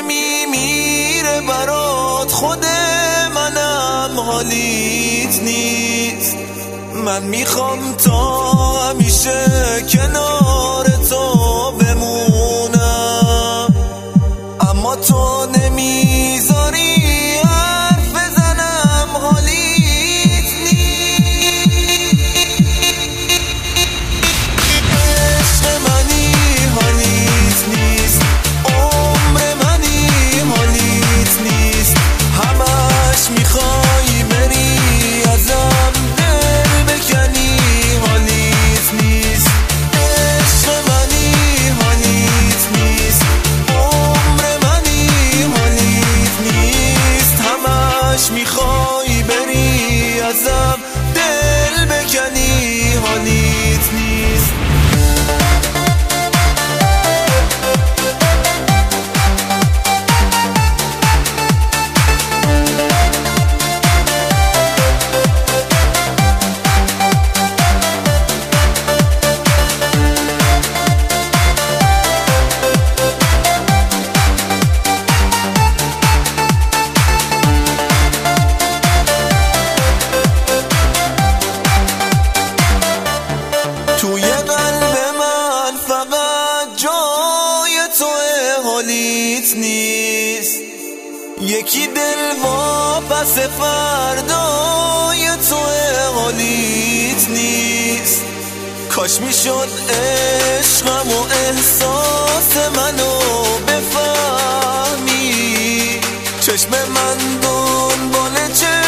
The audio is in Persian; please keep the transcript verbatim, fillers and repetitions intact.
که میمیره برات، خود منم حالیت نیست. من میخوام تا همیشه کنار تو بمونم، اما تو نمیذاری حرف بزنم، حالیت نیست. عشق منی حالیت نیست، عمر منی حالیت نیست. همش میخوای بری ازم دل بکنی، حالیت نیست. عشق منی حالیت نیست، عمر منی حالیت نیست. همش میخوای بری ازم دل بکنی، حالیت نیست. توی قلب من فقط جای توه، حالیت نیست. یکی دل واپس فردای توه، حالیت نیست. کاش میشد عشقم و احساس منو بفهمی، چشم من دنبال چه